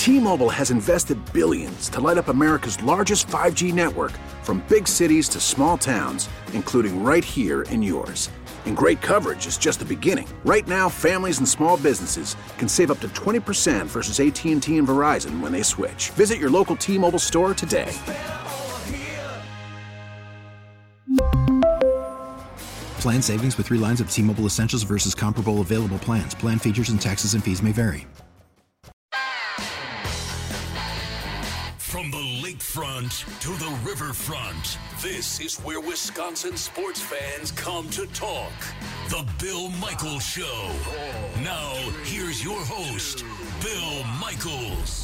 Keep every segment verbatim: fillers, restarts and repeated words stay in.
T-Mobile has invested billions to light up America's largest five G network, from big cities to small towns, including right here in yours. And great coverage is just the beginning. Right now, families and small businesses can save up to twenty percent versus A T and T and Verizon when they switch. Visit your local T-Mobile store today. Plan savings with three lines of T-Mobile Essentials versus comparable available plans. Plan features and taxes and fees may vary. From the lakefront to the riverfront, this is where Wisconsin sports fans come to talk. The Bill Michaels Show. Now, here's your host, Bill Michaels.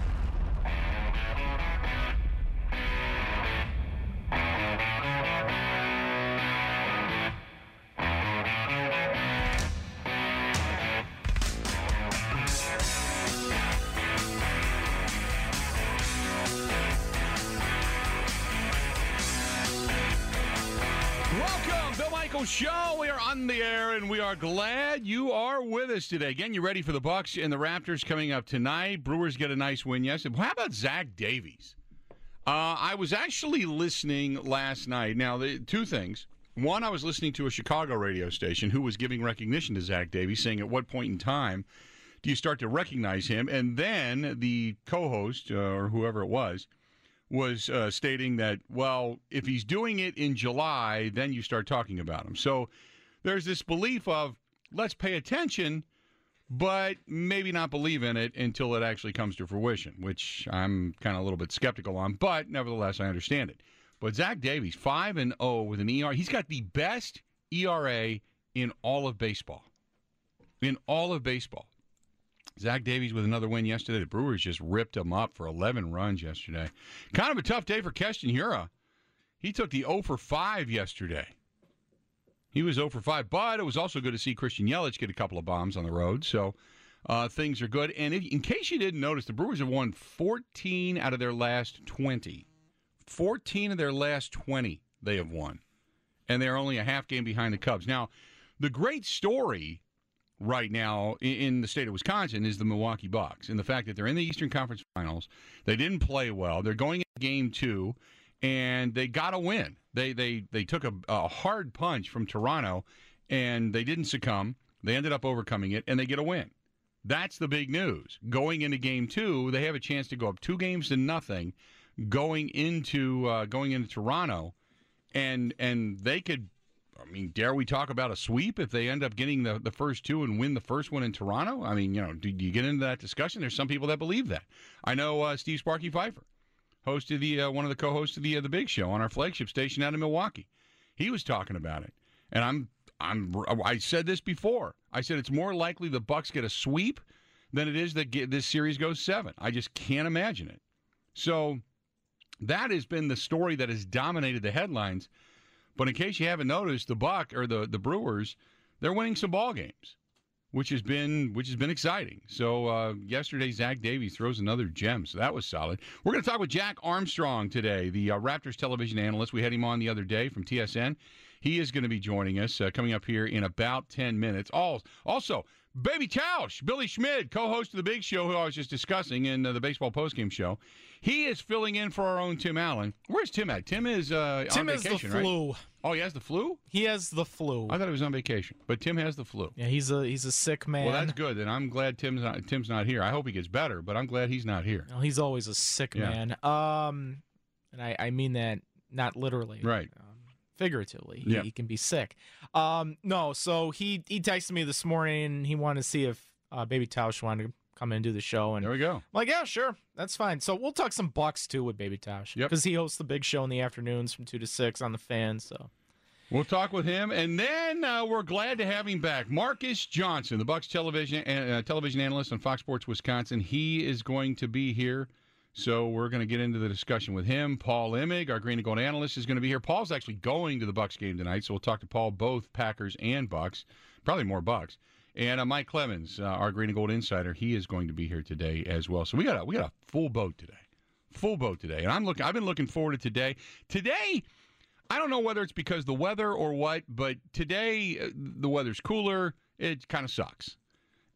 Show. We are on the air, and we are glad you are with us today. Again, you ready for the Bucks and the Raptors coming up tonight? Brewers get a nice win yesterday. How about Zach Davies? Uh, I was actually listening last night. Now, the, two things. One, I was listening to a Chicago radio station who was giving recognition to Zach Davies, saying at what point in time do you start to recognize him? And then the co-host, uh, or whoever it was, was uh, stating that, well, if he's doing it in July, then you start talking about him. So there's this belief of, let's pay attention, but maybe not believe in it until it actually comes to fruition, which I'm kind of a little bit skeptical on, but nevertheless, I understand it. But Zach Davies, five and oh with an E R A. He's got the best E R A in all of baseball. In all of baseball. Zach Davies with another win yesterday. The Brewers just ripped him up for eleven runs yesterday. Kind of a tough day for Keston Hiura. He took the oh for five yesterday. He was oh for five, but it was also good to see Christian Yelich get a couple of bombs on the road. So uh, things are good. And if, in case you didn't notice, the Brewers have won fourteen out of their last twenty. fourteen of their last twenty they have won. And they're only a half game behind the Cubs. Now, the great story right now in the state of Wisconsin is the Milwaukee Bucks, and the fact that they're in the Eastern Conference Finals. They didn't play well. They're going into game two, and they got to win. They they they took a, a hard punch from Toronto, and they didn't succumb. They ended up overcoming it, and they get a win. That's the big news. Going into game two, they have a chance to go up two games to nothing going into uh, going into Toronto, and and they could. I mean, dare we talk about a sweep if they end up getting the, the first two and win the first one in Toronto? I mean, you know, do, do you get into that discussion? There's some people that believe that. I know uh, Steve Sparky Pfeiffer, host of the uh, one of the co-hosts of the uh, the Big Show on our flagship station out in Milwaukee. He was talking about it, and I'm I'm I said this before. I said it's more likely the Bucks get a sweep than it is that get, this series goes seven. I just can't imagine it. So that has been the story that has dominated the headlines. But in case you haven't noticed, the Buck or the, the Brewers, they're winning some ball games, which has been which has been exciting. So uh, yesterday, Zach Davies throws another gem, so that was solid. We're going to talk with Jack Armstrong today, the uh, Raptors television analyst. We had him on the other day from T S N. He is going to be joining us uh, coming up here in about ten minutes. Also, Baby Tausch, Billy Schmid, co-host of The Big Show, who I was just discussing in uh, the baseball postgame show. He is filling in for our own Tim Allen. Where's Tim at? Tim is uh, Tim on vacation, has the flu. Right? Oh, he has the flu? He has the flu. I thought he was on vacation, but Tim has the flu. Yeah, he's a he's a sick man. Well, that's good. And I'm glad Tim's not, Tim's not here. I hope he gets better, but I'm glad he's not here. Well, he's always a sick yeah. man. Um, and I, I mean that not literally. Right. Um, figuratively. He, yeah. he can be sick. Um, no, so he, he texted me this morning. He wanted to see if uh, Baby Tausch wanted to come in and do the show. And there we go. I'm like, yeah, sure. That's fine. So we'll talk some Bucks, too, with Baby Tausch. Yep. Because he hosts the Big Show in the afternoons from two to six on the Fan, so... We'll talk with him, and then uh, we're glad to have him back. Marcus Johnson, the Bucks television uh, television analyst on Fox Sports Wisconsin. He is going to be here, so we're going to get into the discussion with him. Paul Imig, our Green and Gold analyst, is going to be here. Paul's actually going to the Bucks game tonight, so we'll talk to Paul, both Packers and Bucks, probably more Bucks. And uh, Mike Clemens, uh, our Green and Gold insider, he is going to be here today as well. So we got a we got a full boat today, full boat today, and I'm looking. I've been looking forward to today. Today. I don't know whether it's because the weather or what, but today uh, the weather's cooler. It kind of sucks.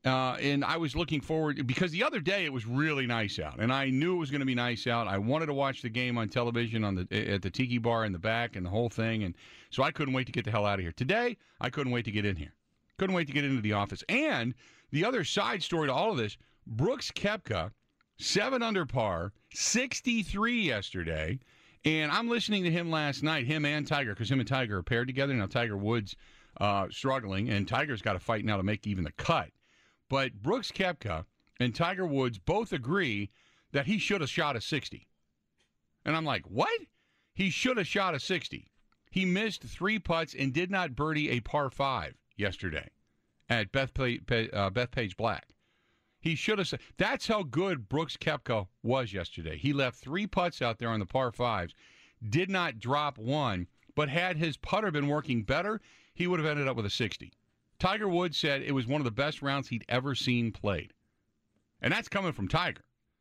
Uh, and I was looking forward because the other day it was really nice out, and I knew it was going to be nice out. I wanted to watch the game on television on the at the Tiki Bar in the back and the whole thing, and so I couldn't wait to get the hell out of here. Today, I couldn't wait to get in here. Couldn't wait to get into the office. And the other side story to all of this, Brooks Koepka, seven under par, sixty-three yesterday, and I'm listening to him last night, him and Tiger, because him and Tiger are paired together. Now Tiger Woods uh, struggling, and Tiger's got to fight now to make even the cut. But Brooks Koepka and Tiger Woods both agree that he should have shot a sixty. And I'm like, what? He should have shot a sixty. He missed three putts and did not birdie a par five yesterday at Bethpage, uh, Bethpage Black. He should have. That's how good Brooks Koepka was yesterday. He left three putts out there on the par fives, did not drop one, but had his putter been working better, he would have ended up with a sixty. Tiger Woods said it was one of the best rounds he'd ever seen played. And that's coming from Tiger.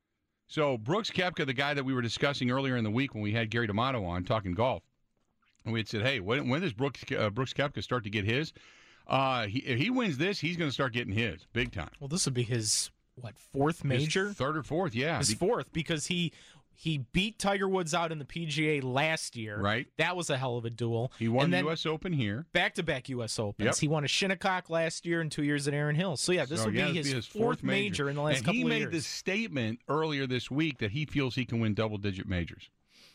So Brooks Koepka, the guy that we were discussing earlier in the week when we had Gary D'Amato on talking golf, and we had said, hey, when, when does Brooks, uh, Brooks Koepka start to get his? Uh, he, if he wins this, he's going to start getting his big time. Well, this would be his, what, fourth major? His third or fourth, yeah. His fourth, because he he beat Tiger Woods out in the P G A last year. Right. That was a hell of a duel. He won and the then U S Open here. Back-to-back U S Opens. Yep. He won a Shinnecock last year and two years at Erin Hills. So, yeah, this so, would yeah, be, his, his be his fourth, fourth major. major in the last and couple of years. he made this statement earlier this week that he feels he can win double-digit majors,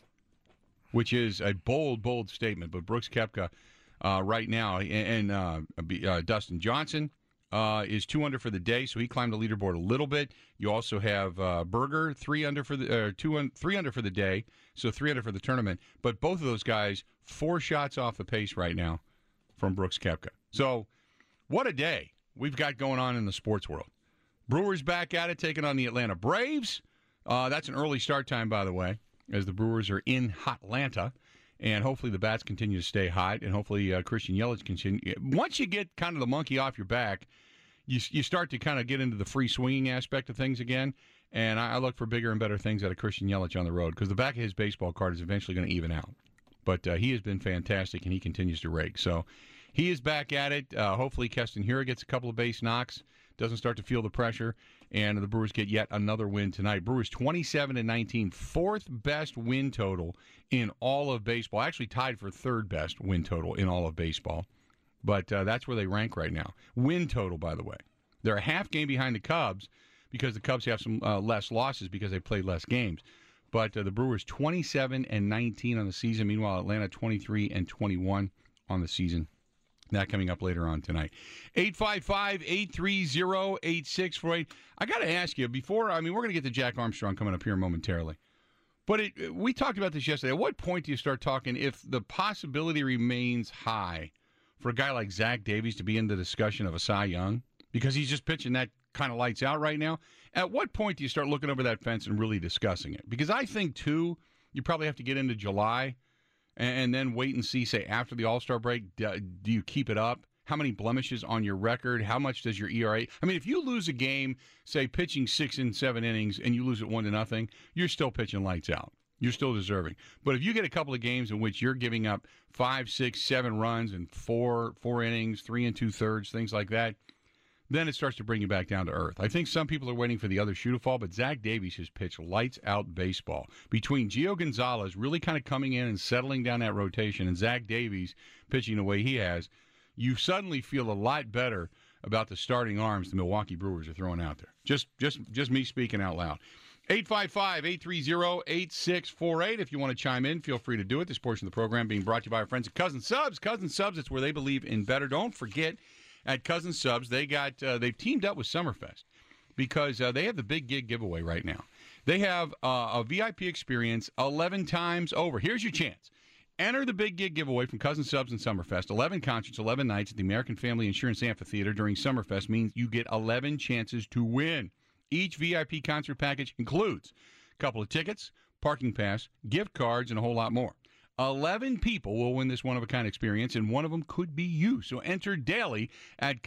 which is a bold, bold statement. But Brooks Koepka uh, right now, and, and uh, uh, Dustin Johnson, Uh, is two under for the day, so he climbed the leaderboard a little bit. You also have uh, Berger three under for the uh, two un, three under for the day, so three under for the tournament. But both of those guys four shots off the pace right now from Brooks Koepka. So what a day we've got going on in the sports world. Brewers back at it, taking on the Atlanta Braves. Uh, that's an early start time, by the way, as the Brewers are in Hotlanta. And hopefully the bats continue to stay hot, and hopefully uh, Christian Yelich continue. Once you get kind of the monkey off your back, you you start to kind of get into the free swinging aspect of things again. And I, I look for bigger and better things out of Christian Yelich on the road, because the back of his baseball card is eventually going to even out. But uh, he has been fantastic, and he continues to rake. So he is back at it. Uh, hopefully Keston Hiura gets a couple of base knocks, doesn't start to feel the pressure, and the Brewers get yet another win tonight. Brewers twenty-seven and nineteen, fourth best win total in all of baseball. Actually tied for third best win total in all of baseball. But uh, that's where they rank right now. Win total, by the way. They're a half game behind the Cubs because the Cubs have some uh, less losses because they played less games. But uh, the Brewers twenty-seven and nineteen on the season. Meanwhile, Atlanta twenty-three and twenty-one on the season. That coming up later on tonight. eight five five, eight three zero, eight six four eight. I got to ask you, before, I mean, we're going to get to Jack Armstrong coming up here momentarily. But it, we talked about this yesterday. At what point do you start talking, if the possibility remains high for a guy like Zach Davies to be in the discussion of a Cy Young? Because he's just pitching that kind of lights out right now. At what point do you start looking over that fence and really discussing it? Because I think, too, you probably have to get into July and then wait and see, say, after the All-Star break, do you keep it up? How many blemishes on your record? How much does your E R A? I mean, if you lose a game, say, pitching six and seven innings, and you lose it one to nothing, you're still pitching lights out. You're still deserving. But if you get a couple of games in which you're giving up five, six, seven runs and four, four innings, three and two-thirds, things like that, then it starts to bring you back down to earth. I think some people are waiting for the other shoe to fall, but Zach Davies has pitched lights-out baseball. Between Gio Gonzalez really kind of coming in and settling down that rotation and Zach Davies pitching the way he has, you suddenly feel a lot better about the starting arms the Milwaukee Brewers are throwing out there. Just just, just me speaking out loud. eight five five, eight three zero, eight six four eight. If you want to chime in, feel free to do it. This portion of the program being brought to you by our friends at Cousin Subs. Cousin Subs, it's where they believe in better. Don't forget, at Cousin Subs, they got uh, they've teamed up with Summerfest because uh, they have the big gig giveaway right now. They have uh, a V I P experience eleven times over. Here's your chance. Enter the big gig giveaway from Cousin Subs and Summerfest. eleven concerts, eleven nights at the American Family Insurance Amphitheater during Summerfest means you get eleven chances to win. Each V I P concert package includes a couple of tickets, parking pass, gift cards, and a whole lot more. eleven people will win this one-of-a-kind experience, and one of them could be you. So enter daily at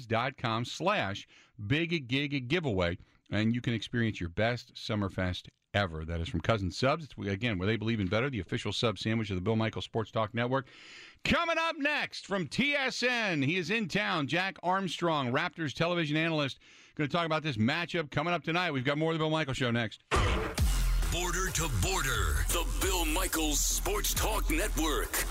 cousinsubs.com slash big gig giveaway, and you can experience your best Summerfest ever. That is from Cousin Subs. It's, again, where they believe in better, the official sub sandwich of the Bill Michaels Sports Talk Network. Coming up next from T S N, he is in town, Jack Armstrong, Raptors television analyst. Going to talk about this matchup coming up tonight. We've got more of the Bill Michaels Show next. Border to Border, the Bill Michaels Sports Talk Network.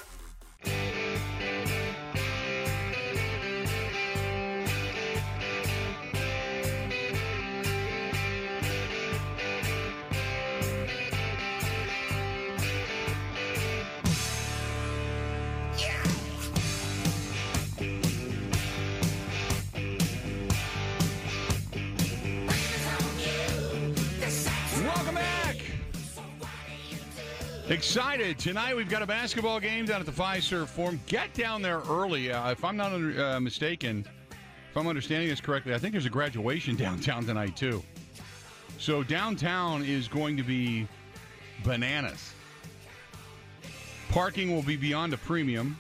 Excited. Tonight we've got a basketball game down at the Fiserv Forum. Get down there early. Uh, if I'm not uh, mistaken, if I'm understanding this correctly, I think there's a graduation downtown tonight too. So downtown is going to be bananas. Parking will be beyond a premium.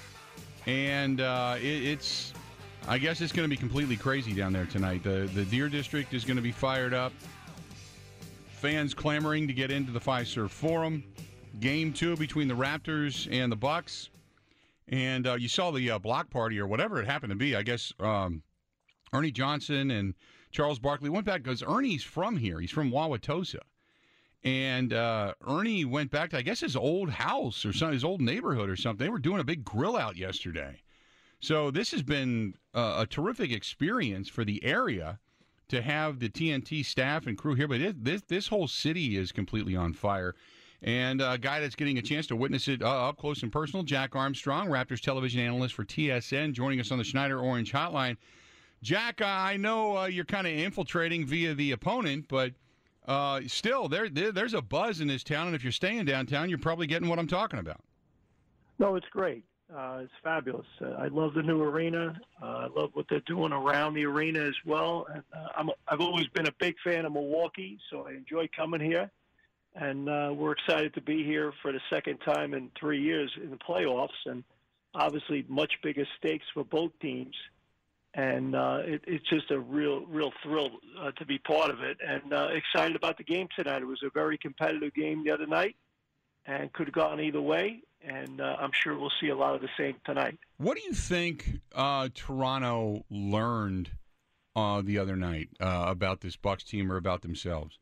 And uh, it, it's, I guess it's going to be completely crazy down there tonight. The, the Deer District is going to be fired up. Fans clamoring to get into the Fiserv Forum. Game two between the Raptors and the Bucks. And uh, you saw the uh, block party or whatever it happened to be. I guess um, Ernie Johnson and Charles Barkley went back because Ernie's from here. He's from Wauwatosa. And uh, Ernie went back to, I guess, his old house or some, his old neighborhood or something. They were doing a big grill out yesterday. So this has been uh, a terrific experience for the area to have the T N T staff and crew here. But it, this, this whole city is completely on fire. And a guy that's getting a chance to witness it uh, up close and personal, Jack Armstrong, Raptors television analyst for T S N, joining us on the Schneider Orange Hotline. Jack, uh, I know uh, you're kind of infiltrating via the opponent, but uh, still, there, there there's a buzz in this town, and if you're staying downtown, you're probably getting what I'm talking about. No, it's great. Uh, it's fabulous. Uh, I love the new arena. Uh, I love what they're doing around the arena as well. And uh, I'm, I've always been a big fan of Milwaukee, so I enjoy coming here. And uh, we're excited to be here for the second time in three years in the playoffs, and obviously much bigger stakes for both teams. And uh, it, it's just a real, real thrill uh, to be part of it, and uh, excited about the game tonight. It was a very competitive game the other night, and could have gone either way. And uh, I'm sure we'll see a lot of the same tonight. What do you think uh, Toronto learned uh, the other night uh, about this Bucks team or about themselves?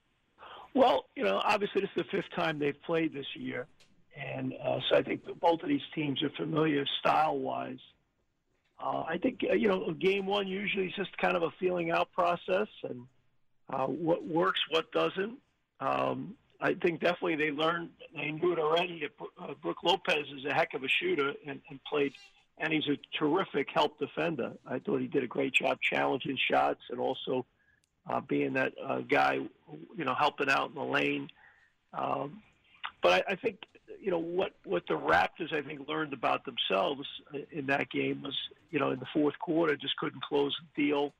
Well, you know, obviously this is the fifth time they've played this year, and uh, so I think that both of these teams are familiar style-wise. Uh, I think, uh, you know, game one usually is just kind of a feeling-out process, and uh, what works, what doesn't. Um, I think definitely they learned, they knew it already. Uh, Brook Lopez is a heck of a shooter and, and played, and he's a terrific help defender. I thought he did a great job challenging shots and also Uh, being that uh, guy, you know, helping out in the lane. Um, but I, I think, you know, what, what the Raptors, I think, learned about themselves in that game was, you know, in the fourth quarter, just couldn't close the deal.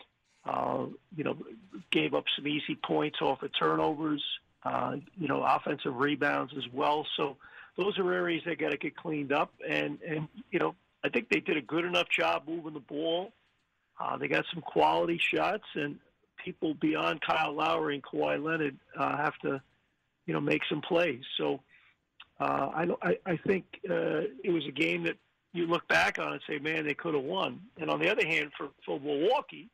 Uh, you know, gave up some easy points off of turnovers, uh, you know, offensive rebounds as well. So those are areas that got to get cleaned up. And, and, you know, I think they did a good enough job moving the ball. Uh, they got some quality shots, and people beyond Kyle Lowry and Kawhi Leonard uh, have to, you know, make some plays. So uh, I, I, I think uh, it was a game that you look back on and say, man, they could have won. And on the other hand, for, for Milwaukee,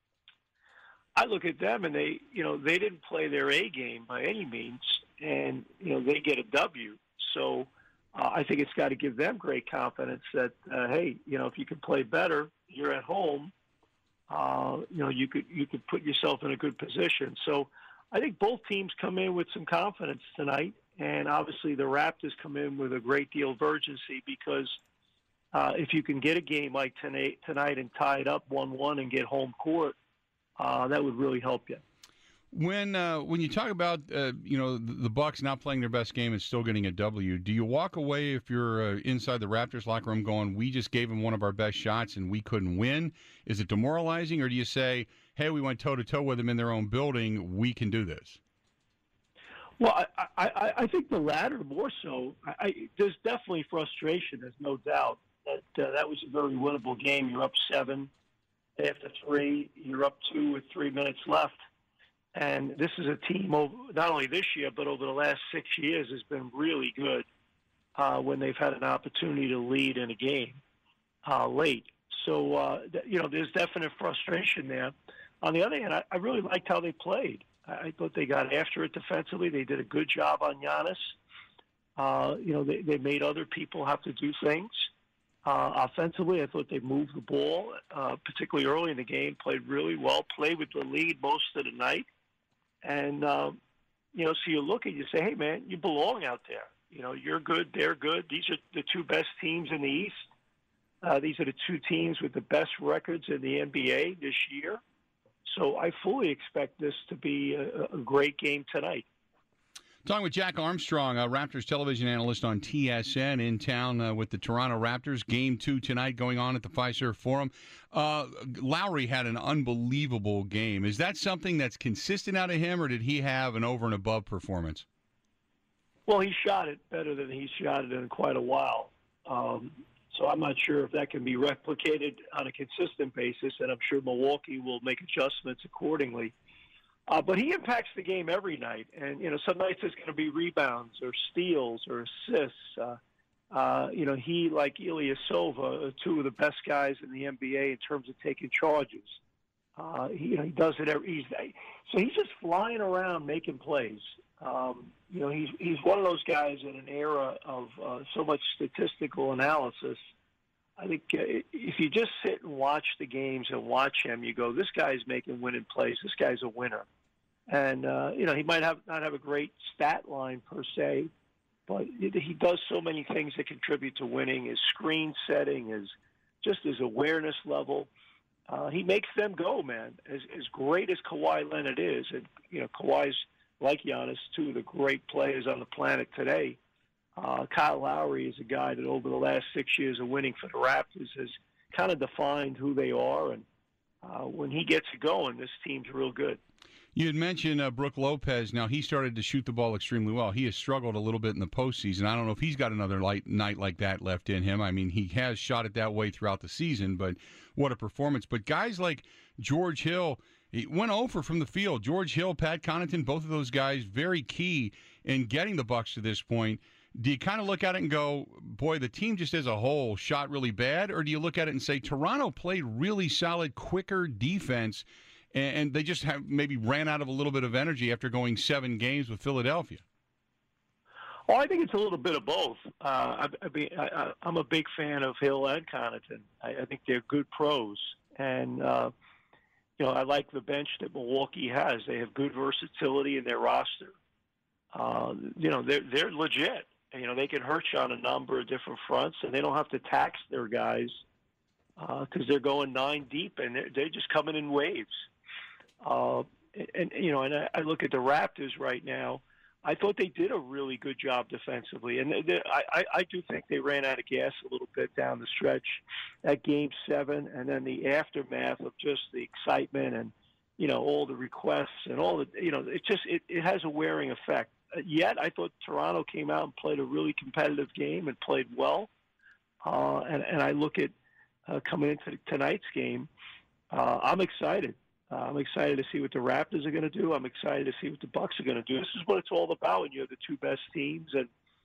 I look at them and they, you know, they didn't play their A game by any means, and you know they get a W. So uh, I think it's got to give them great confidence that uh, hey, you know, if you can play better, you're at home. Uh, you know, you could you could put yourself in a good position. So I think both teams come in with some confidence tonight, and obviously the Raptors come in with a great deal of urgency because uh, if you can get a game like tonight, tonight and tie it up one one and get home court, uh, that would really help you. When uh, when you talk about uh, you know the, the Bucks not playing their best game and still getting a W, do you walk away if you're uh, inside the Raptors locker room going, "We just gave them one of our best shots and we couldn't win"? Is it demoralizing, or do you say, "Hey, we went toe to toe with them in their own building. We can do this"? Well, I I, I think the latter more so. I, I, there's definitely frustration. There's no doubt that uh, that was a very winnable game. You're up seven after three. You're up two with three minutes left. And this is a team, over, not only this year, but over the last six years, has been really good uh, when they've had an opportunity to lead in a game uh, late. So, uh, you know, there's definite frustration there. On the other hand, I, I really liked how they played. I, I thought they got after it defensively. They did a good job on Giannis. Uh, you know, they, they made other people have to do things. Uh, offensively, I thought they moved the ball, uh, particularly early in the game, played really well, played with the lead most of the night. And, uh, you know, so you look and you say, hey, man, you belong out there. You know, you're good, they're good. These are the two best teams in the East. Uh, these are the two teams with the best records in the N B A this year. So I fully expect this to be a, a great game tonight. Talking with Jack Armstrong, a Raptors television analyst on T S N, in town uh, with the Toronto Raptors. Game two tonight going on at the Fiserv Forum. Uh, Lowry had an unbelievable game. Is that something that's consistent out of him, or did he have an over and above performance? Well, he shot it better than he's shot it in quite a while. Um, so I'm not sure if that can be replicated on a consistent basis, and I'm sure Milwaukee will make adjustments accordingly. Uh, but he impacts the game every night. And, you know, some nights it's going to be rebounds or steals or assists. Uh, uh, you know, he, like Ilyasova, are two of the best guys in the N B A in terms of taking charges. Uh, he, you know, he does it every he's, so he's just flying around making plays. Um, you know, he's, he's one of those guys in an era of uh, so much statistical analysis. I think uh, if you just sit and watch the games and watch him, you go, this guy's making winning plays. This guy's a winner. And, uh, you know, he might have not have a great stat line per se, but he does so many things that contribute to winning. His screen setting, his just his awareness level. Uh, he makes them go, man. As, as great as Kawhi Leonard is, and, you know, Kawhi's like Giannis, two of the great players on the planet today. Uh, Kyle Lowry is a guy that over the last six years of winning for the Raptors has kind of defined who they are. And uh, when he gets it going, this team's real good. You had mentioned uh, Brook Lopez. Now, he started to shoot the ball extremely well. He has struggled a little bit in the postseason. I don't know if he's got another light night like that left in him. I mean, he has shot it that way throughout the season, but what a performance. But guys like George Hill, he went over from the field. George Hill, Pat Connaughton, both of those guys, very key in getting the Bucks to this point. Do you kind of look at it and go, boy, the team just as a whole shot really bad? Or do you look at it and say, Toronto played really solid, quicker defense, and they just have maybe ran out of a little bit of energy after going seven games with Philadelphia? Well, I think it's a little bit of both. Uh, I, I mean, I, I'm a big fan of Hill and Connaughton. I, I think they're good pros. And, uh, you know, I like the bench that Milwaukee has. They have good versatility in their roster. Uh, you know, they're, they're legit. You know, they can hurt you on a number of different fronts, and they don't have to tax their guys because uh, they're going nine deep, and they're, they're just coming in waves. Uh, and, and, you know, and I, I look at the Raptors right now. I thought they did a really good job defensively. And they, they, I, I do think they ran out of gas a little bit down the stretch at Game seven, and then the aftermath of just the excitement and, you know, all the requests and all the, you know, it just it, it has a wearing effect. Yet I thought Toronto came out and played a really competitive game and played well. Uh, and, and I look at uh, coming into tonight's game, uh, I'm excited. Uh, I'm excited to see what the Raptors are going to do. I'm excited to see what the Bucks are going to do. This is what it's all about when you have the two best teams. And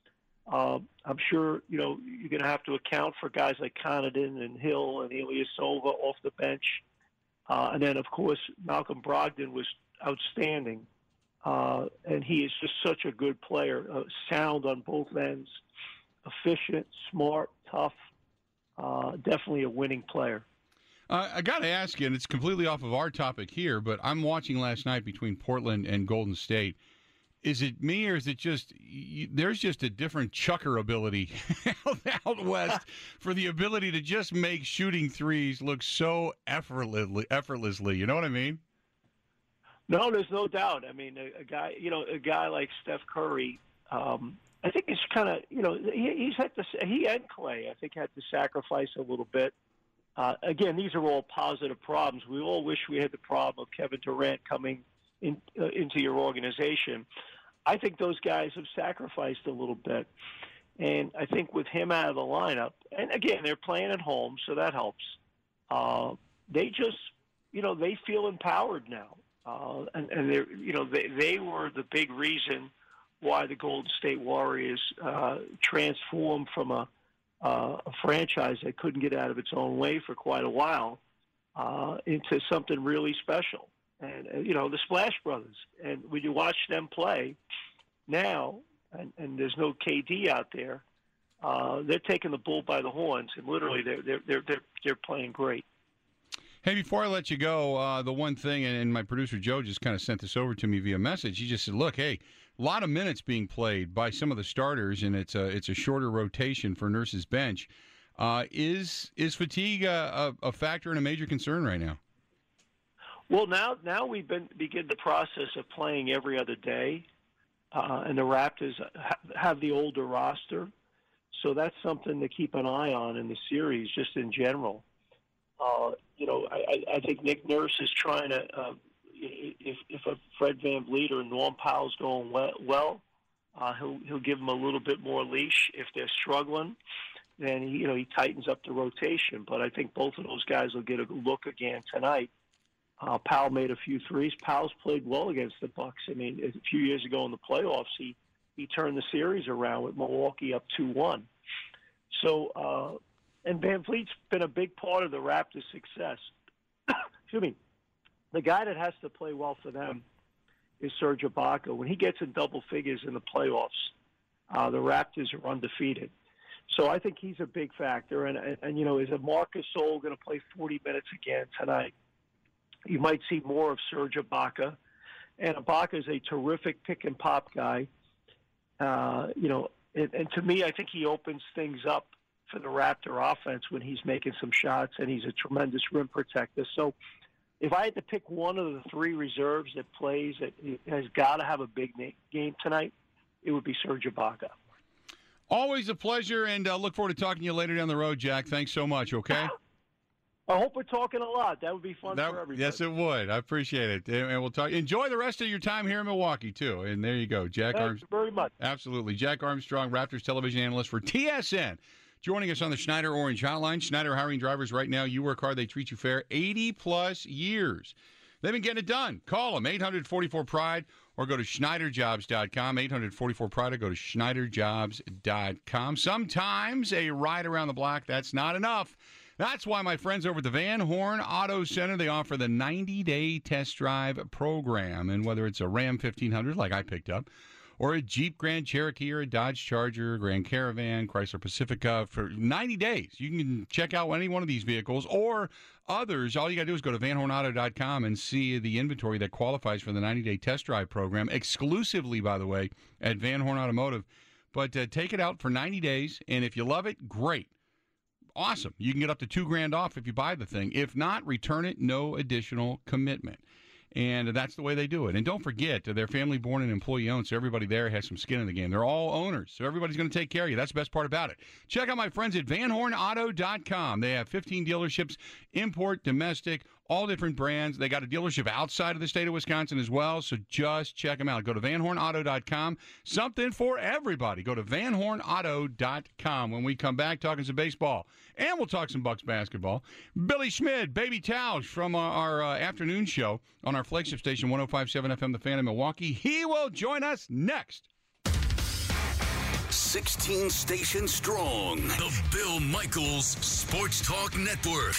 um, I'm sure, you know, you're going to have to account for guys like Connaughton and Hill and Ilyasova off the bench. Uh, and then, of course, Malcolm Brogdon was outstanding. Uh, and he is just such a good player, uh, sound on both ends, efficient, smart, tough, uh, definitely a winning player. Uh, I got to ask you, and it's completely off of our topic here, but I'm watching last night between Portland and Golden State. Is it me, or is it just you, there's just a different chucker ability out west for the ability to just make shooting threes look so effortlessly, effortlessly. You know what I mean? No, there's no doubt. I mean, a, a guy, you know, a guy like Steph Curry, um, I think he's kind of, you know, he, he's had to, he and Clay, I think, had to sacrifice a little bit. Uh, again, these are all positive problems. We all wish we had the problem of Kevin Durant coming in, uh, into your organization. I think those guys have sacrificed a little bit. And I think with him out of the lineup, and again, they're playing at home, so that helps. Uh, they just, you know, they feel empowered now. Uh, and and they you know they they were the big reason why the Golden State Warriors uh, transformed from a, uh, a franchise that couldn't get out of its own way for quite a while uh, into something really special. And uh, you know the Splash Brothers. And when you watch them play now, and, and there's no K D out there, uh, they're taking the bull by the horns, and literally they're they're they're they're, they're playing great. Hey, before I let you go, uh, the one thing, and my producer Joe just kind of sent this over to me via message. He just said, look, hey, a lot of minutes being played by some of the starters, and it's a, it's a shorter rotation for Nurse's bench. Uh, is is fatigue a, a, a factor and a major concern right now? Well, now now we've been begin the process of playing every other day, uh, and the Raptors ha- have the older roster. So that's something to keep an eye on in the series, just in general. Uh, you know, I, I think Nick Nurse is trying to, uh, if if a Fred VanVleet or Norm Powell's going well, well uh, he'll he'll give them a little bit more leash. If they're struggling, then he, you know he tightens up the rotation. But I think both of those guys will get a look again tonight. Uh, Powell made a few threes. Powell's played well against the Bucks. I mean, a few years ago in the playoffs, he he turned the series around with Milwaukee up two one. So. Uh, And VanVleet's been a big part of the Raptors' success. Excuse me. The guy that has to play well for them is Serge Ibaka. When he gets in double figures in the playoffs, uh, the Raptors are undefeated. So I think he's a big factor. And, and, and you know, is a Marcus Gasol going to play forty minutes again tonight? You might see more of Serge Ibaka. And Ibaka is a terrific pick-and-pop guy. Uh, you know, and, and to me, I think he opens things up for the Raptor offense when he's making some shots, and he's a tremendous rim protector. So if I had to pick one of the three reserves that plays that has got to have a big game tonight, it would be Serge Ibaka. Always a pleasure, and uh, look forward to talking to you later down the road, Jack. Thanks so much, okay? I hope we're talking a lot. That would be fun that, for everybody. Yes, it would. I appreciate it. And, and we'll talk. Enjoy the rest of your time here in Milwaukee, too. And there you go. Jack Thanks Armstrong. very much. Absolutely. Jack Armstrong, Raptors television analyst for T S N. Joining us on the Schneider Orange Hotline. Schneider hiring drivers right now. You work hard, they treat you fair. eighty-plus years. They've been getting it done. Call them, eight hundred forty-four pride, or go to Schneider Jobs dot com. eight hundred forty-four pride, or go to Schneider Jobs dot com. Sometimes a ride around the block, that's not enough. That's why my friends over at the Van Horn Auto Center, they offer the ninety-day test drive program. And whether it's a Ram fifteen hundred like I picked up, or a Jeep Grand Cherokee or a Dodge Charger, Grand Caravan, Chrysler Pacifica, for ninety days. You can check out any one of these vehicles or others. All you got to do is go to Van Horn Auto dot com and see the inventory that qualifies for the ninety-day test drive program, exclusively, by the way, at Van Horn Automotive. But uh, take it out for ninety days, and if you love it, great. Awesome. You can get up to two grand off if you buy the thing. If not, return it, no additional commitment. And that's the way they do it. And don't forget, they're family-born and employee-owned, so everybody there has some skin in the game. They're all owners, so everybody's going to take care of you. That's the best part about it. Check out my friends at Van Horn Auto dot com. They have fifteen dealerships, import, domestic, all different brands. They got a dealership outside of the state of Wisconsin as well, so just check them out. Go to Van Horn Auto dot com. Something for everybody. Go to Van Horn Auto dot com. When we come back, talking some baseball, and we'll talk some Bucks basketball. Billy Schmid, Baby Tausch from our, our uh, afternoon show on our flagship station, one oh five point seven F M, The Fan in Milwaukee. He will join us next. sixteen stations strong. The Bill Michaels Sports Talk Network.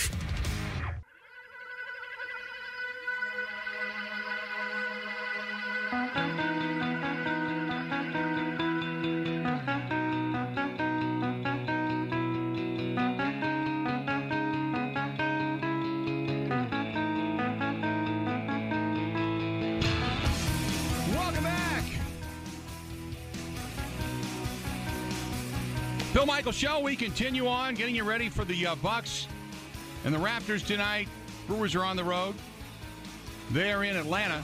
Bill Michaels Show. We continue on getting you ready for the uh, Bucks and the Raptors tonight. Brewers are on the road. They're in Atlanta.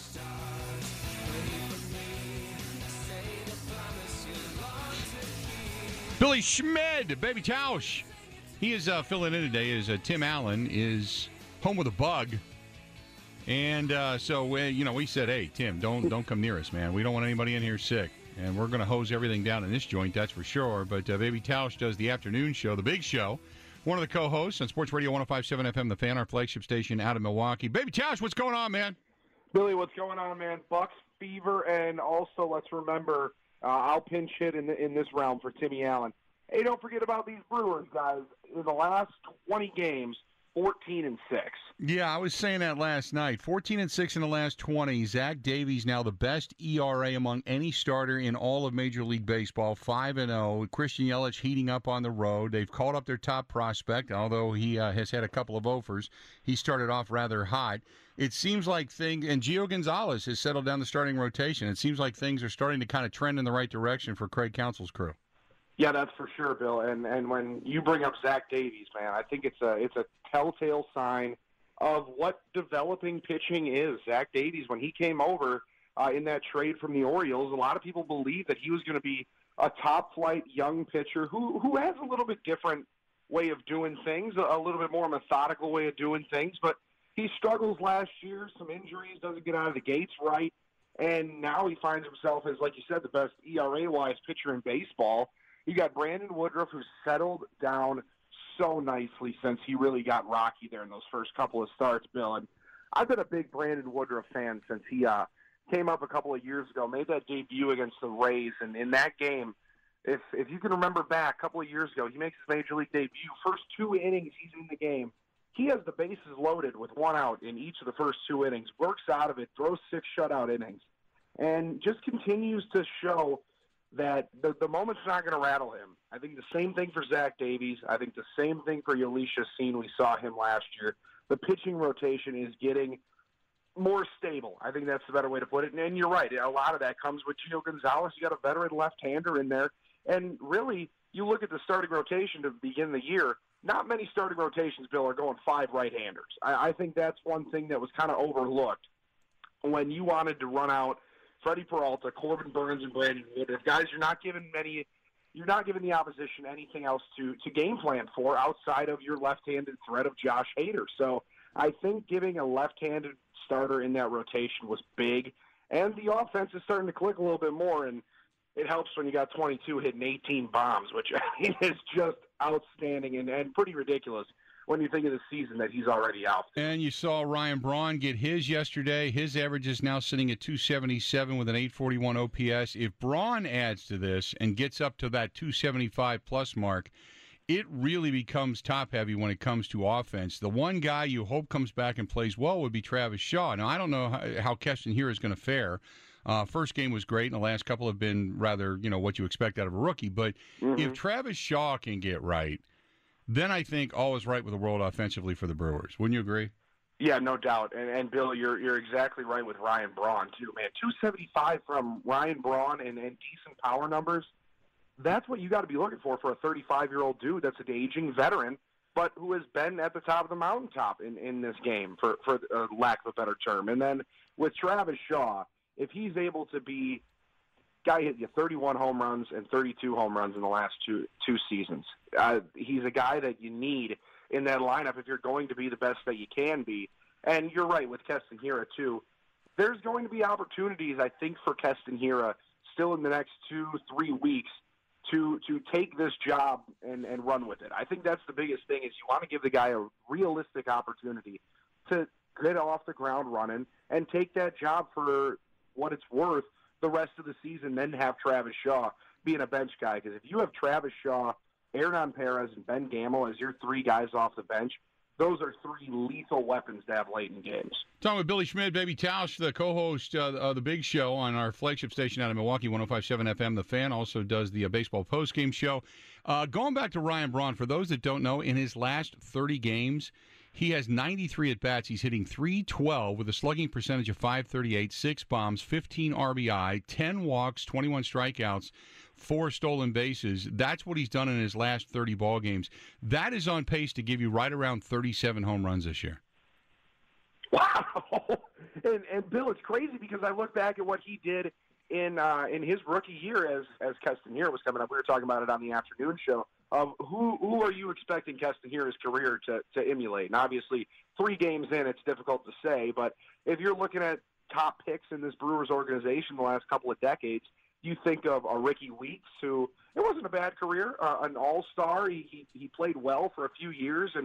Billy Schmid, Baby Tausch. He is uh, filling in today as uh, Tim Allen is home with a bug. And uh, so, uh, you know, we said, hey, Tim, don't don't come near us, man. We don't want anybody in here sick. And we're going to hose everything down in this joint, that's for sure. But uh, Baby Tausch does the afternoon show, the big show. One of the co-hosts on Sports Radio one oh five point seven F M, The Fan, our flagship station out of Milwaukee. Baby Tausch, what's going on, man? Billy, what's going on, man? Bucks fever, and also let's remember, uh, I'll pinch hit in, the, in this round for Timmy Allen. Hey, don't forget about these Brewers, guys. In the last twenty games, fourteen and six. Yeah, I was saying that last night. fourteen and six in the last twenty. Zach Davies now the best E R A among any starter in all of Major League Baseball, five and oh. Christian Yelich heating up on the road. They've called up their top prospect, although he uh, has had a couple of offers. He started off rather hot. It seems like things, and Gio Gonzalez has settled down the starting rotation. It seems like things are starting to kind of trend in the right direction for Craig Counsell's crew. Yeah, that's for sure, Bill. And and when you bring up Zach Davies, man, I think it's a it's a telltale sign of what developing pitching is. Zach Davies, when he came over uh, in that trade from the Orioles, a lot of people believed that he was going to be a top-flight young pitcher who who has a little bit different way of doing things, a little bit more methodical way of doing things. But he struggles last year, some injuries, doesn't get out of the gates right, and now he finds himself as, like you said, the best E R A-wise pitcher in baseball. You got Brandon Woodruff, who's settled down so nicely since he really got rocky there in those first couple of starts, Bill. And I've been a big Brandon Woodruff fan since he uh, came up a couple of years ago, made that debut against the Rays. And in that game, if if you can remember back a couple of years ago, he makes his Major League debut. First two innings he's in the game, he has the bases loaded with one out in each of the first two innings, works out of it, throws six shutout innings, and just continues to show that the, the moment's not going to rattle him. I think the same thing for Zach Davies. I think the same thing for Yalish Yassin. We saw him last year. The pitching rotation is getting more stable. I think that's the better way to put it. And, and you're right. A lot of that comes with Gio Gonzalez. You got a veteran left-hander in there. And really, you look at the starting rotation to begin the year, not many starting rotations, Bill, are going five right-handers. I, I think that's one thing that was kind of overlooked when you wanted to run out Freddie Peralta, Corbin Burns, and Brandon Woodruff. Guys, you're not giving many, you're not giving the opposition anything else to, to game plan for outside of your left-handed threat of Josh Hader. So I think giving a left-handed starter in that rotation was big, and the offense is starting to click a little bit more, and it helps when you got twenty-two hitting eighteen bombs, which I mean, is just outstanding and, and pretty ridiculous when you think of the season that he's already out. And you saw Ryan Braun get his yesterday. His average is now sitting at two seventy-seven with an eight forty-one O P S. If Braun adds to this and gets up to that two seventy-five plus mark, it really becomes top-heavy when it comes to offense. The one guy you hope comes back and plays well would be Travis Shaw. Now, I don't know how, how Keston Hiura is going to fare. Uh, first game was great, and the last couple have been rather, you know, what you expect out of a rookie. But mm-hmm. if Travis Shaw can get right, then I think all is right with the world offensively for the Brewers. Wouldn't you agree? Yeah, no doubt. And, and Bill, you're you're exactly right with Ryan Braun, too, man. two seventy-five from Ryan Braun and, and decent power numbers. That's what you got to be looking for for a thirty-five-year-old dude that's an aging veteran, but who has been at the top of the mountaintop in, in this game, for, for uh, lack of a better term. And then with Travis Shaw, if he's able to be guy hit you thirty-one home runs and thirty-two home runs in the last two two seasons. Uh, he's a guy that you need in that lineup if you're going to be the best that you can be. And you're right with Keston Hiura, too. There's going to be opportunities, I think, for Keston Hiura still in the next two, three weeks to to take this job and, and run with it. I think that's the biggest thing is you want to give the guy a realistic opportunity to get off the ground running and take that job for what it's worth the rest of the season, then have Travis Shaw being a bench guy. Because if you have Travis Shaw, Hernan Perez, and Ben Gamel as your three guys off the bench, those are three lethal weapons to have late in games. Talking with Billy Schmidt, Baby Tausch, the co-host uh, of The Big Show on our flagship station out of Milwaukee, one oh five point seven F M. The Fan also does the uh, baseball postgame show. Uh, going back to Ryan Braun, for those that don't know, in his last thirty games, he has ninety-three at-bats. He's hitting three twelve with a slugging percentage of five thirty-eight, six bombs, fifteen R B I, ten walks, twenty-one strikeouts, four stolen bases. That's what he's done in his last thirty ball games. That is on pace to give you right around thirty-seven home runs this year. Wow. And, and Bill, it's crazy because I look back at what he did in uh, in his rookie year as, as Keston Hiura was coming up. We were talking about it on the afternoon show. Of who who are you expecting Keston Hiura's career to, to emulate? And obviously, three games in, it's difficult to say. But if you're looking at top picks in this Brewers organization the last couple of decades, you think of a Ricky Weeks, who it wasn't a bad career, uh, an all-star. He, he he played well for a few years, and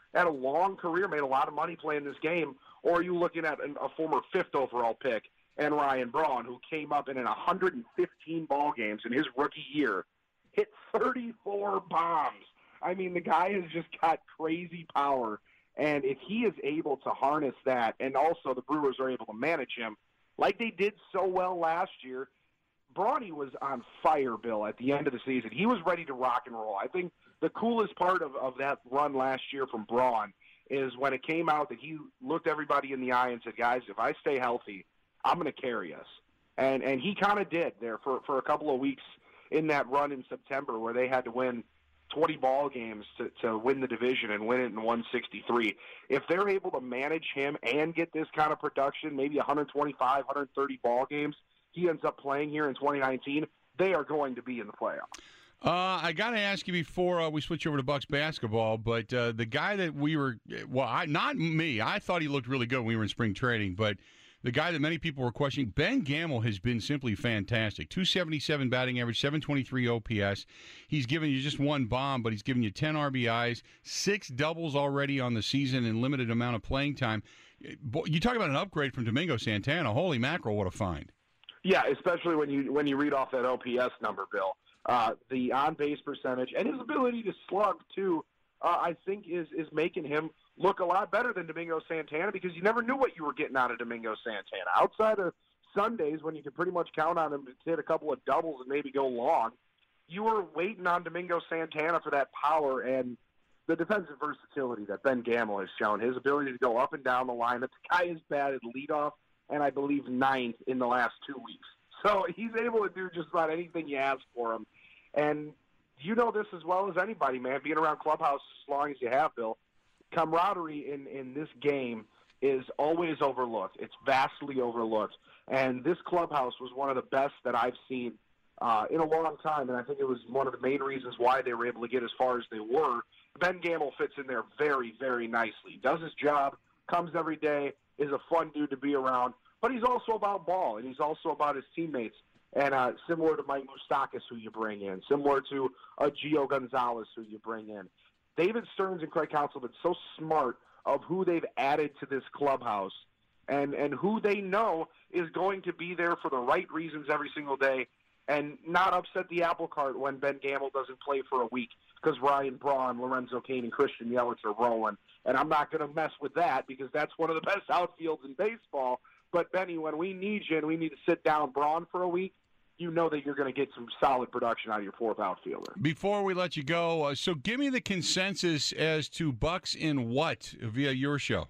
had a long career, made a lot of money playing this game, or are you looking at an, a former fifth overall pick and Ryan Braun, who came up in one hundred fifteen ball games in his rookie year, hit thirty-four bombs. I mean, the guy has just got crazy power, and if he is able to harness that, and also the Brewers are able to manage him like they did so well last year, Brawny was on fire, Bill, at the end of the season. He was ready to rock and roll. I think the coolest part of, of that run last year from Braun is when it came out that he looked everybody in the eye and said, guys, if I stay healthy, I'm going to carry us. And and he kind of did there for, for a couple of weeks in that run in September where they had to win twenty ball games to, to win the division and win it in one sixty-three. If they're able to manage him and get this kind of production, maybe one twenty-five, one thirty ball games, he ends up playing here in twenty nineteen, they are going to be in the playoffs. Uh, I got to ask you before uh, we switch over to Bucks basketball, but uh, the guy that we were, well, I, not me, I thought he looked really good when we were in spring training, but the guy that many people were questioning, Ben Gamel, has been simply fantastic. two seventy-seven batting average, seven twenty-three O P S. He's given you just one bomb, but he's given you ten R B Is, six doubles already on the season and limited amount of playing time. You talk about an upgrade from Domingo Santana. Holy mackerel, what a find. Yeah, especially when you when you read off that O P S number, Bill. Uh, the on-base percentage and his ability to slug, too, uh, I think is, is making him look a lot better than Domingo Santana because you never knew what you were getting out of Domingo Santana. Outside of Sundays when you could pretty much count on him to hit a couple of doubles and maybe go long, you were waiting on Domingo Santana for that power and the defensive versatility that Ben Gamel has shown, his ability to go up and down the line. That the guy has batted leadoff and I believe ninth in the last two weeks. So he's able to do just about anything you ask for him. And you know this as well as anybody, man, being around clubhouses as long as you have, Bill. Camaraderie in, in this game is always overlooked. It's vastly overlooked. And this clubhouse was one of the best that I've seen uh, in a long time, and I think it was one of the main reasons why they were able to get as far as they were. Ben Gamel fits in there very, very nicely. Does his job, comes every day, is a fun dude to be around. But he's also about ball, and he's also about his teammates. And uh, similar to Mike Moustakas, who you bring in, similar to uh, Gio Gonzalez, who you bring in. David Stearns and Craig Counsell have been so smart of who they've added to this clubhouse and, and who they know is going to be there for the right reasons every single day and not upset the apple cart when Ben Gamel doesn't play for a week because Ryan Braun, Lorenzo Cain, and Christian Yelich are rolling. And I'm not going to mess with that because that's one of the best outfields in baseball. But, Benny, when we need you and we need to sit down Braun for a week, you know that you're going to get some solid production out of your fourth outfielder. Before we let you go, uh, so give me the consensus as to Bucks in what via your show.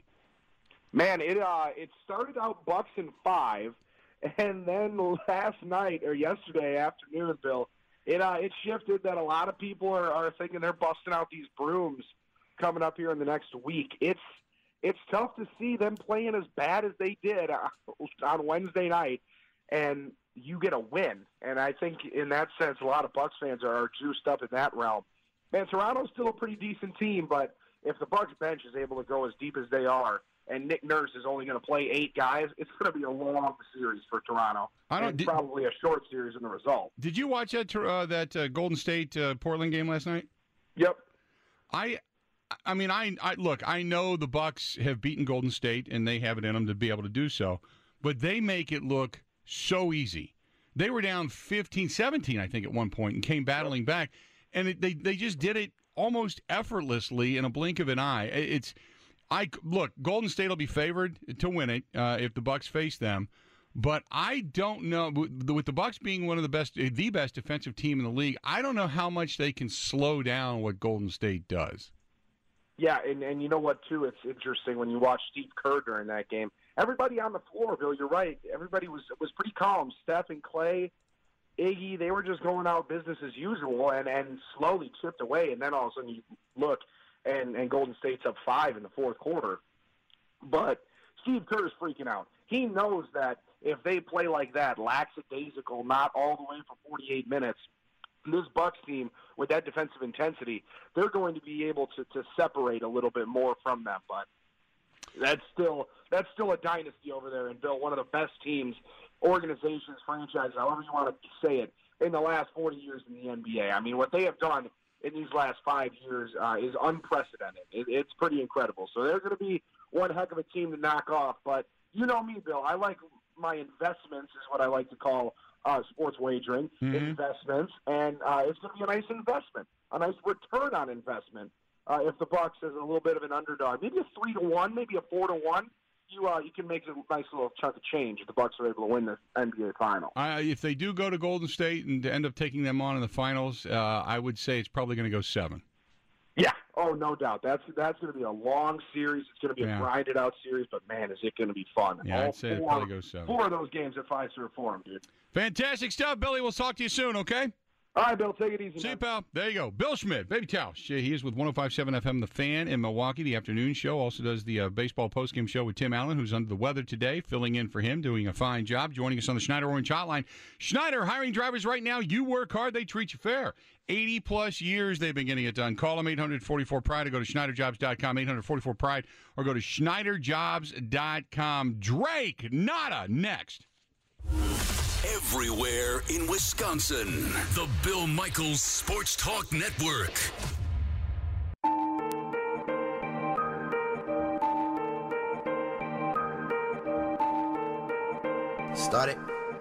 Man, it uh, it started out Bucks in five, and then last night or yesterday afternoon, Bill, it uh, it shifted that a lot of people are, are thinking they're busting out these brooms coming up here in the next week. It's it's tough to see them playing as bad as they did on Wednesday night, and you get a win. And I think in that sense, a lot of Bucks fans are, are juiced up in that realm. Man, Toronto's still a pretty decent team, but if the Bucks bench is able to go as deep as they are, and Nick Nurse is only going to play eight guys, it's going to be a long series for Toronto. I don't, and did, probably a short series in the result. Did you watch that uh, that uh, Golden State uh, Portland game last night? Yep. I. I mean, I, I look. I know the Bucks have beaten Golden State, and they have it in them to be able to do so. But they make it look so easy. They were down fifteen, seventeen, I think, at one point, and came battling back, and it, they they just did it almost effortlessly in a blink of an eye. It's, I look. Golden State will be favored to win it uh, if the Bucks face them, but I don't know. With the Bucks being one of the best, the best defensive team in the league, I don't know how much they can slow down what Golden State does. Yeah, and, and you know what, too? It's interesting when you watch Steve Kerr during that game. Everybody on the floor, Bill, you're right. Everybody was was pretty calm. Steph and Clay, Iggy, they were just going out business as usual and, and slowly chipped away. And then all of a sudden you look, and, and Golden State's up five in the fourth quarter. But Steve Kerr is freaking out. He knows that if they play like that, lackadaisical, not all the way for forty-eight minutes, this Bucks team, with that defensive intensity, they're going to be able to, to separate a little bit more from them. But that's still that's still a dynasty over there, and Bill, one of the best teams, organizations, franchises, however you want to say it, in the last forty years in the N B A. I mean, what they have done in these last five years uh, is unprecedented. It, it's pretty incredible. So they're going to be one heck of a team to knock off. But you know me, Bill. I like my investments is what I like to call uh, sports wagering, mm-hmm. investments. And uh, it's going to be a nice investment, a nice return on investment. Uh, if the Bucks is a little bit of an underdog, maybe a three to one, maybe a four to one, you uh, you can make a nice little chunk of change if the Bucks are able to win the N B A final. Uh, if they do go to Golden State and end up taking them on in the finals, uh, I would say it's probably going to go seven. Yeah. Oh, no doubt. That's that's going to be a long series. It's going to be yeah. a grinded out series, but man, is it going to be fun! Yeah, All I'd say it four, probably goes seven. Four of those games at Fiserv Forum, dude. Fantastic stuff, Billy. We'll talk to you soon. Okay. All right, Bill, take it easy. See man. you, pal. There you go. Bill Schmidt, Baby Tausch. He is with one oh five point seven F M, The Fan in Milwaukee, the afternoon show. Also does the uh, baseball postgame show with Tim Allen, who's under the weather today, filling in for him, doing a fine job, joining us on the Schneider Orange Hotline. Schneider, hiring drivers right now. You work hard, they treat you fair. eighty-plus years they've been getting it done. Call them eight hundred forty-four pride or go to Schneider Jobs dot com, eight hundred forty-four pride, or go to Schneider Jobs dot com. Drake, Nada, next. Everywhere in Wisconsin, the Bill Michaels Sports Talk Network. Started.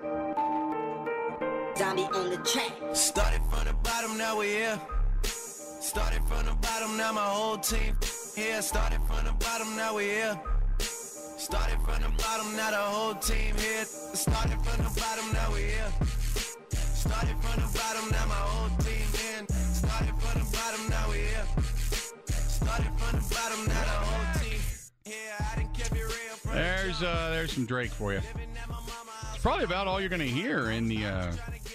Zombie on the track. Started from the bottom, now we're here. Started from the bottom, now my whole team here. Started from the bottom, now we're here. Started from the bottom, now the whole team here. Started from the bottom, now we here. Started from the bottom, now my whole team in. Started from the bottom, now we here. Started from the bottom, now the whole team here. I didn't keep it real from There's uh, there's some Drake for you. It's probably about all you're going to hear in the uh,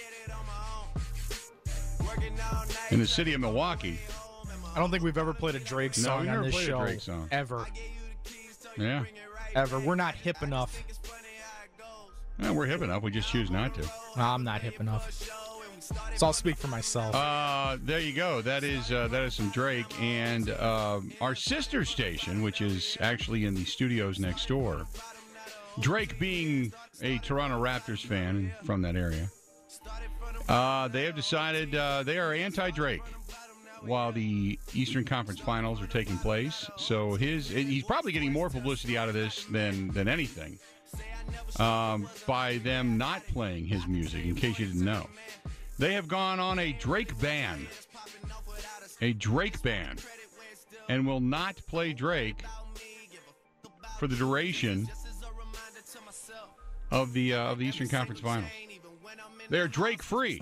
in the city of Milwaukee. I don't think we've ever played a Drake No, song we've on never this played a show Drake song. ever. Yeah. Ever. We're not hip enough. Yeah, we're hip enough. We just choose not to. No, I'm not hip enough. So I'll speak for myself. Uh, there you go. That is uh, that is some Drake. And uh, our sister station, which is actually in the studios next door, Drake being a Toronto Raptors fan from that area, uh, they have decided uh, they are anti-Drake while the Eastern Conference Finals are taking place. So his he's probably getting more publicity out of this than, than anything um, by them not playing his music, in case you didn't know. They have gone on a Drake ban. A Drake ban. And will not play Drake for the duration of the, uh, of the Eastern Conference Final. They're Drake-free.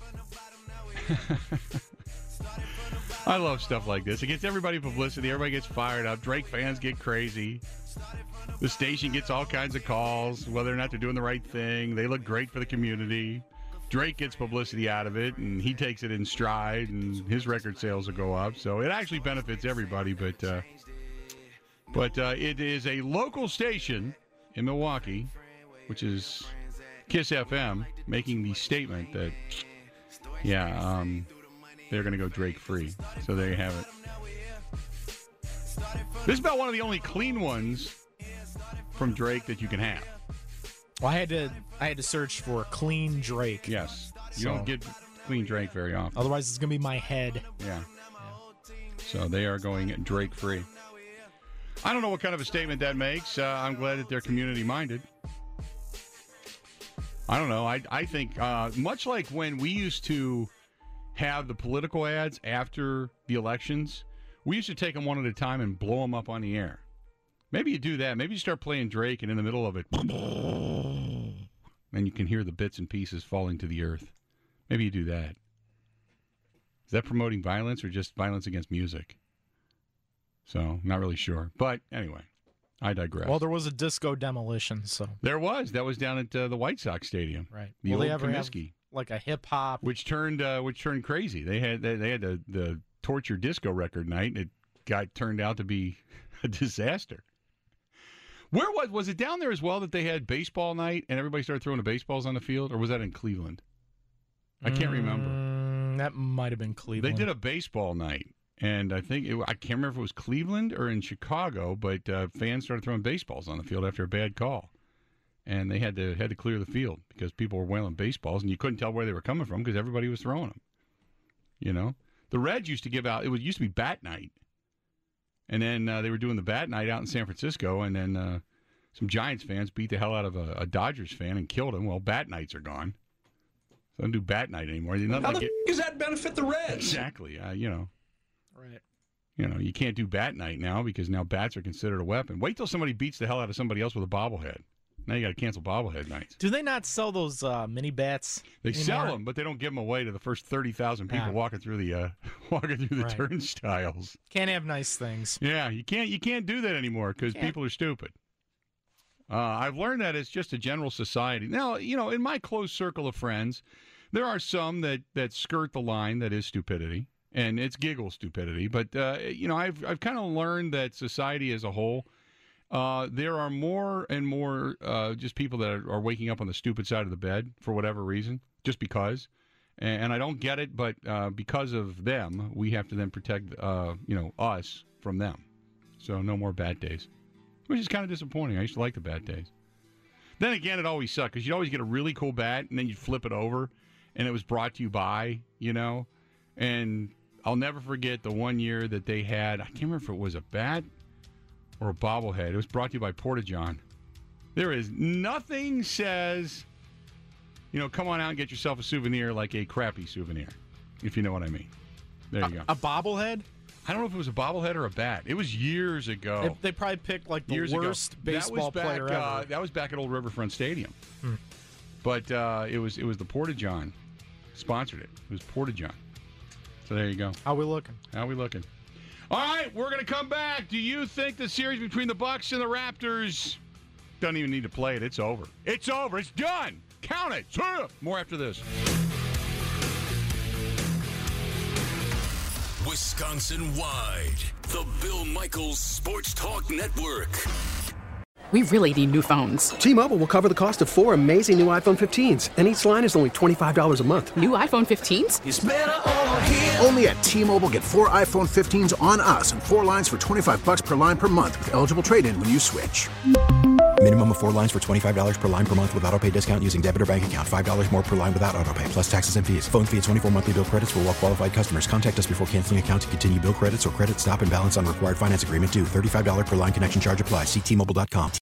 I love stuff like this. It gets everybody publicity. Everybody gets fired up. Drake fans get crazy. The station gets all kinds of calls, whether or not they're doing the right thing. They look great for the community. Drake gets publicity out of it, and he takes it in stride, and his record sales will go up. So it actually benefits everybody. But uh, but uh, it is a local station in Milwaukee, which is Kiss F M, making the statement that, yeah, um... they're going to go Drake-free. So there you have it. This is about one of the only clean ones from Drake that you can have. Well, I had to I had to search for clean Drake. Yes. You So- don't get clean Drake very often. Otherwise, it's going to be my head. Yeah. So they are going Drake-free. I don't know what kind of a statement that makes. Uh, I'm glad that they're community-minded. I don't know. I, I think uh, much like when we used to have the political ads after the elections, we used to take them one at a time and blow them up on the air. Maybe you do that. Maybe you start playing Drake, and in the middle of it, and you can hear the bits and pieces falling to the earth. Maybe you do that. Is that promoting violence or just violence against music? So, not really sure. But anyway, I digress. Well, there was a disco demolition, so. There was. That was down at uh, the White Sox Stadium. Right. The Will old they ever have, Comiskey. like a hip hop? Which turned uh, which turned crazy. They had they, they had the, the torture disco record night, and it got turned out to be a disaster. Where was was it down there as well that they had baseball night and everybody started throwing the baseballs on the field, or was that in Cleveland? I can't Mm, remember. That might have been Cleveland. They did a baseball night, and I think it, I can't remember if it was Cleveland or in Chicago, but uh, fans started throwing baseballs on the field after a bad call. And they had to had to clear the field because people were wailing baseballs, and you couldn't tell where they were coming from because everybody was throwing them. You know, The Reds used to give out, it was, used to be bat night. And then uh, they were doing the bat night out in San Francisco, and then uh, some Giants fans beat the hell out of a, a Dodgers fan and killed him. Well, bat nights are gone. So I don't do bat night anymore. How the like f- does that benefit the Reds? Exactly. Uh, you know. Right. You know, you can't do bat night now because now bats are considered a weapon. Wait till somebody beats the hell out of somebody else with a bobblehead. Now you got to cancel bobblehead nights. Do they not sell those uh, mini bats? They anymore? sell them, but they don't give them away to the first thirty thousand people Yeah. walking through the uh, walking through the Right. turnstiles. Can't have nice things. Yeah, you can't you can't do that anymore because Can't. people are stupid. Uh, I've learned that it's just a general society. Now, you know, in my close circle of friends, there are some that, that skirt the line that is stupidity, and it's giggle stupidity. But uh, you know, I've I've kind of learned that society as a whole. Uh, there are more and more uh, just people that are, are waking up on the stupid side of the bed for whatever reason, just because. And, and I don't get it, but uh, because of them, we have to then protect, uh, you know, us from them. So no more bad days, which is kind of disappointing. I used to like the bad days. Then again, it always sucked because you'd always get a really cool bat, and then you'd flip it over, and it was brought to you by, you know. And I'll never forget the one year that they had, I can't remember if it was a bat or a bobblehead. It was brought to you by Porta-John. There is nothing says, you know, come on out and get yourself a souvenir like a crappy souvenir, if you know what I mean. There you a, go. A bobblehead? I don't know if it was a bobblehead or a bat. It was years ago. They, they probably picked like the years worst ago. baseball that was back, player ever. Uh, that was back at Old Riverfront Stadium. Hmm. But uh, it was it was the Porta-John sponsored it. It was Porta-John. So there you go. How we looking? How we looking? All right, we're going to come back. Do you think the series between the Bucks and the Raptors doesn't even need to play it? It's over. It's over. It's done. Count it. More after this. Wisconsin-wide, the Bill Michaels Sports Talk Network. We really need new phones. T-Mobile will cover the cost of four amazing new iPhone fifteens, and each line is only twenty-five dollars a month. New iPhone fifteens? It's better over here. Only at T-Mobile, get four iPhone fifteens on us and four lines for twenty-five bucks per line per month with eligible trade-in when you switch. Minimum of four lines for twenty-five dollars per line per month with autopay discount using debit or bank account. five dollars more per line without autopay, plus taxes and fees. Phone fee at twenty-four monthly bill credits for well-qualified customers. Contact us before canceling account to continue bill credits or credit stop and balance on required finance agreement due. thirty-five dollars per line connection charge applies. See T Mobile dot com.